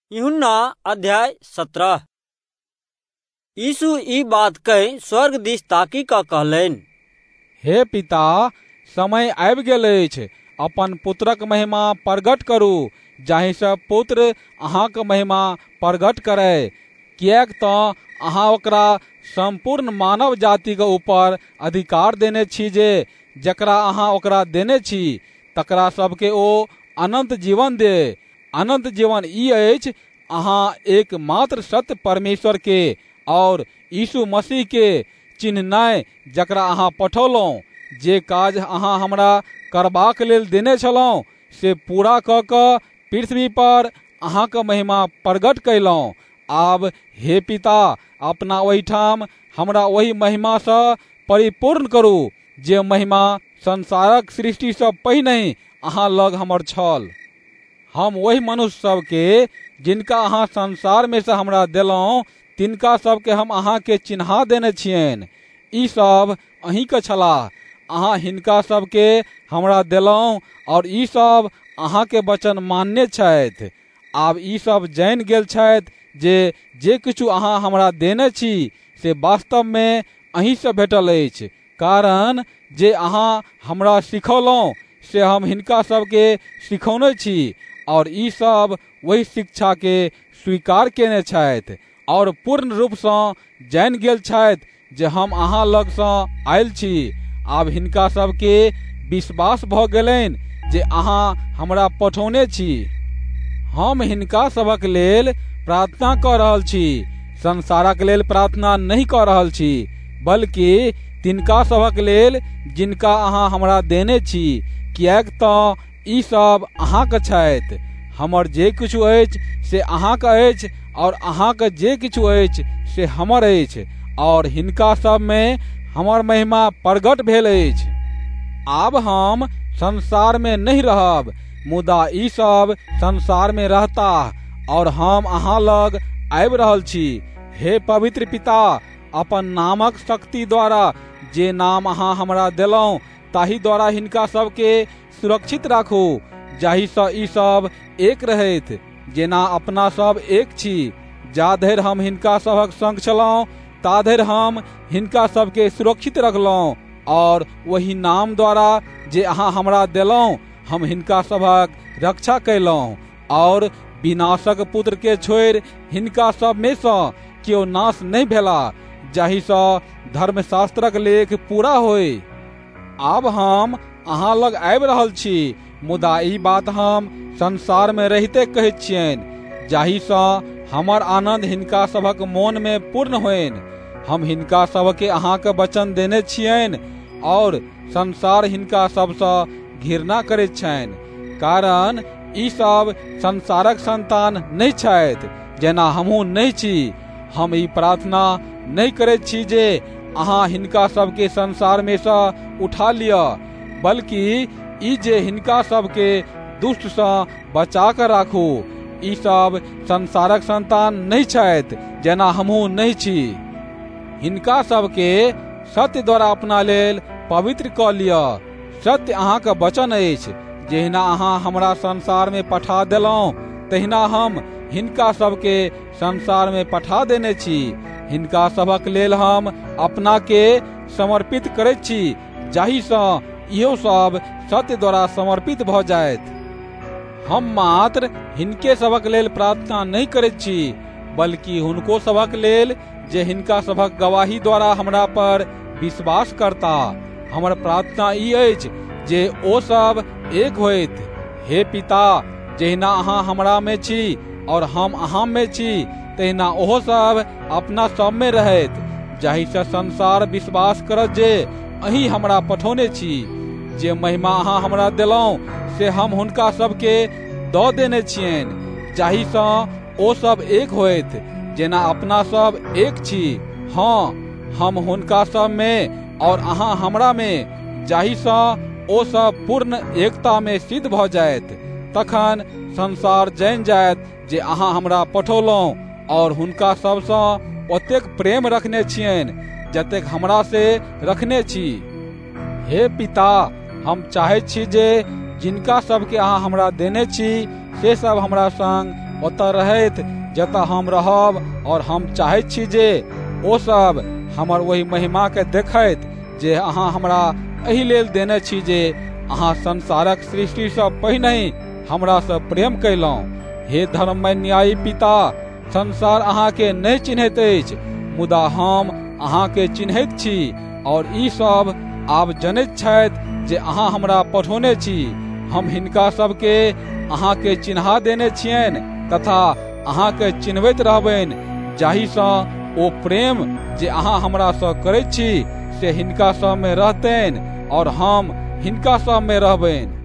यूहन्ना अध्याय 17। यीशु ई बात कहि स्वर्ग दिस ताकी कऽ कहलनि, हे पिता, समय आबि गेल अछि, अपन पुत्रक महिमा प्रगट करू, जाहिसँ पुत्र अहाँक महिमा प्रगट करय, किएक तऽ अहाँ ओकरा संपूर्ण मानव जातिक ऊपर अधिकार देने छी जे जकरा अहाँ ओकरा देने छी तकरा सबके ओ अनंत जीवन दे। अनंत जीवन ई अछि, अहाँ एकमात्र सत्य परमेश्वर के और यीशु मसीह के चिन्हनाइ, जकरा अहाँ पठौलहुँ। जे काज अहाँ हमरा करबाक लेल देने छलहुँ से पूरा कऽ कऽ पृथ्वी पर अहाँक महिमा प्रगट कयलहुँ। आब हे पिता, अपना ओहिठाम हमरा ओहि महिमासँ परिपूर्ण करू जे महिमा संसारक सृष्टिसँ पहिनहि अहाँ लग हमर छल। हम ओहि मनुष्य सबके जिनका अहाँ संसार में से हमरा देलहुँ, तिनका सबके हम अहाँके चिन्हा देने छियनि। ई सब अहींके छलाह, अहाँ हिनका सबके हमरा देलहुँ और ई सब अहाँके वचन मानने छथि। आब ई सब जानि गेल छथि जे किछु अहाँ हमरा देने छी से वास्तव में अहींसँ भेटल अछि। कारण जे अहाँ हमरा सिखौलहुँ से हम हिनका सबके सिखौने छी और ई सब वही शिक्षा के स्वीकार केने छथि और पूर्ण रूपसँ जानि गेल छथि जे हम अहाँ लगसँ आयल छी। आब हिनका सबके विश्वास भऽ गेलनि जे अहाँ हमरा पठौने छी। हम हिनका सबक लेल प्रार्थना कऽ रहल छी, संसारक लेल प्रार्थना नहीं कऽ रहल छी, बल्कि तिनका सबक लेल जिनका अहाँ हमरा देने छी, किएक तऽ ई सब अहाँके छथि। हमर जे किछु अछि से अहाँके अछि और अहाँके जे किछु अछि से हमर अछि, और हिनका सब में हमर महिमा प्रगट भेल अछि। आब हम संसार में नहीं रहब, मुदा ई सब संसार में रहता और हम अहाँ लग आबि रहल छी। हे पवित्र पिता, अपन नामक शक्ति द्वारा जे नाम अहाँ हमरा देलहुँ ताहि द्वारा हिनका सबके सुरक्षित राखू, जाहिसँ ई सब एक रहथि जेना अपना सब एक छी। जा धरि हम हिनका सबक संग छलहुँ ता धरि हम हिनका सबके सुरक्षित रखलहुँ, और वही नाम द्वारा जे अहाँ हमरा देलहुँ हम हिनका सबक रक्षा कयलहुँ। और विनाशक पुत्र के छोड़ि हिनका सब में सँ केओ नाश नहीं भेला, जाहिसँ धर्मशास्त्रक लेख पूरा होय। आब हम अहाँ लग आबि रहल छी, मुदा ई बात हम संसार में रहिते कहैत छियनि, जाहिसँ हमर आनंद हिनका सबक मोन में पूर्ण होइन। हम हिनका सबके अहाँके वचन देने छियनि और संसार हिनका सबसँ घृणा करैत छनि, कारण ई सब संसारक संतान नहीं छथि, जेना हमहूँ नहीं छी। हम ई प्रार्थना नहीं करैत छी जे अहाँ हिनका सबके संसार में सँ उठा लिअ, बल्कि ई जे हिनका सबके दुष्टसँ बचा कऽ राखू। ई सब संसारक संतान नहीं छथि, जेना हमहूँ नहीं छी। हिनका सबके सत्य द्वारा अपना लेल पवित्र कऽ लिअ। सत्य अहाँके वचन अछि। जहिना अहाँ हमरा संसार में पठा देलहुँ, तहिना हम हिनका सबके संसार में पठा देने छी। हिनका सबक लेल हम अपना के समर्पित करैत छी, जाहिसँ इहो सब सत्य द्वारा समर्पित भऽ जाएत। हम मात्र हिनके सबक लेल प्रार्थना नहीं करैत छी, बल्कि हुनको सबक लेल जे हिनका सबक गवाही द्वारा हमरा पर विश्वास करता। हमर प्रार्थना ई अछि जे ओ सब एक होइत। हे पिता, जहिना अहाँ हमरा में छी और हम अहाँ में छी, तहिना ओहो सब अपना सब में रहैत, जाहिसँ संसार विश्वास करत जे अहीं हमरा पठौने छी। जे महिमा अहाँ हमरा देलहुँ से हम हुनका सबके दऽ देने छियनि, जाहिसँ ओ सब एक होइत जेना अपना सब एक छी। हाँ, हम हुनका सब में और अहाँ हमरा में, जाहिसँ ओ सब पूर्ण एकता में सिद्ध भऽ जाएत। तखन संसार जानि जाएत जे अहाँ हमरा पठौलहुँ और हुनका सबसँ ओतेक प्रेम रखने छियनि जतेक हमरा से रखने छी। हे पिता, हम चाहैत छी जे जिनका सबके अहाँ हमरा देने छी से सब हमरा संग ओतऽ रहैत जतऽ हम रहब, और हम चाहैत छी जे ओ सब हमर ओहि महिमा के देखैत जे अहाँ हमरा एहि लेल देने छी जे अहाँ संसारक सृष्टि सँ पहिनहि हमरा सँ प्रेम कयलहुँ। हे धर्ममय न्यायी पिता, संसार अहाँके नहि चिन्हैत अछि, मुदा हम अहाँके चिन्हैत छी, और ई सब आब जनैत छथि जे अहाँ हमरा पठौने छी। हम हिनका सबके अहाँके चिन्हा देने छियनि तथा अहाँके चिन्हबैत रहबनि, जाहिसँ ओ प्रेम जे अहाँ हमरा सँ करैत छी से हिनका सब में रहतनि और हम हिनका सब में रहबनि।